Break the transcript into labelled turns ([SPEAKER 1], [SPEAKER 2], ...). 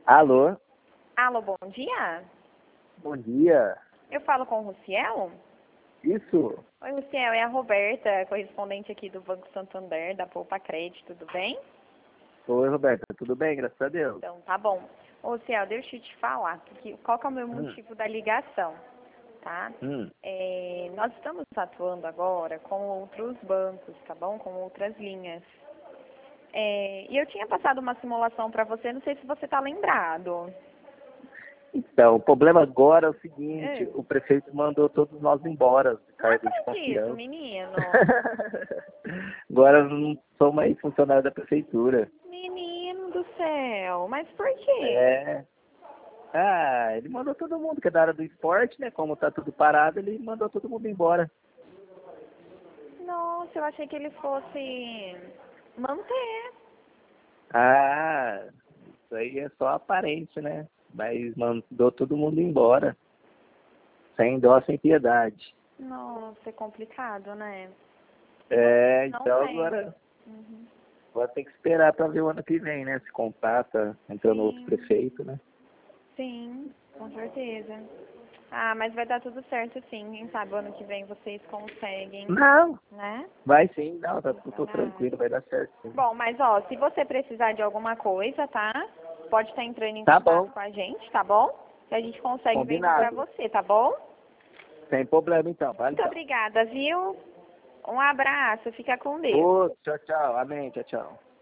[SPEAKER 1] Alô?
[SPEAKER 2] Alô, bom dia.
[SPEAKER 1] Bom dia.
[SPEAKER 2] Eu falo com o Ruciel?
[SPEAKER 1] Isso?
[SPEAKER 2] Oi, Ruciel, é a Roberta, correspondente aqui do Banco Santander, da Poupa Crédito, tudo bem?
[SPEAKER 1] Oi, Roberta. Tudo bem? Graças a Deus.
[SPEAKER 2] Então, tá bom. Ô, Ruciel, deixa eu te falar qual que é o meu motivo da ligação, tá?
[SPEAKER 1] Hum.
[SPEAKER 2] Nós estamos atuando agora com outros bancos, tá bom? Com outras linhas. E eu tinha passado uma simulação para você, não sei se você está lembrado.
[SPEAKER 1] Então, o problema agora é o seguinte,
[SPEAKER 2] É.
[SPEAKER 1] o prefeito mandou todos nós embora do
[SPEAKER 2] Não
[SPEAKER 1] cargo de
[SPEAKER 2] acredito,
[SPEAKER 1] confiança.
[SPEAKER 2] menino.
[SPEAKER 1] Agora eu não sou mais funcionário da prefeitura.
[SPEAKER 2] Menino do céu, mas por quê?
[SPEAKER 1] É. Ah, ele mandou todo mundo, que é da área do esporte, né? Como tá tudo parado, ele mandou todo mundo embora.
[SPEAKER 2] Nossa, eu achei que ele fosse manter.
[SPEAKER 1] Ah, isso aí é só aparente, né? Mas mandou todo mundo embora. Sem dó, sem piedade.
[SPEAKER 2] Nossa, é complicado, né? E
[SPEAKER 1] É,
[SPEAKER 2] vocês não
[SPEAKER 1] então
[SPEAKER 2] têm.
[SPEAKER 1] agora
[SPEAKER 2] Uhum.
[SPEAKER 1] vou ter que esperar para ver o ano que vem, né? Se contrata, entrando outro
[SPEAKER 2] Sim,
[SPEAKER 1] prefeito, né?
[SPEAKER 2] sim, com certeza. Ah, mas vai dar tudo certo sim. Quem sabe o ano que vem vocês conseguem,
[SPEAKER 1] Não,
[SPEAKER 2] né?
[SPEAKER 1] vai sim, não, tá
[SPEAKER 2] O
[SPEAKER 1] tudo
[SPEAKER 2] salário.
[SPEAKER 1] tranquilo, vai dar certo sim.
[SPEAKER 2] Bom, mas ó, se você precisar de alguma coisa, tá? Pode estar entrando em
[SPEAKER 1] Tá
[SPEAKER 2] contato
[SPEAKER 1] bom,
[SPEAKER 2] com a gente, tá bom? Que a gente consegue vender pra
[SPEAKER 1] combinado.
[SPEAKER 2] você, tá bom?
[SPEAKER 1] Sem problema então, vale
[SPEAKER 2] Muito
[SPEAKER 1] então.
[SPEAKER 2] obrigada, viu? Um abraço, fica com Deus.
[SPEAKER 1] Ô, tchau, tchau, amém, tchau, tchau.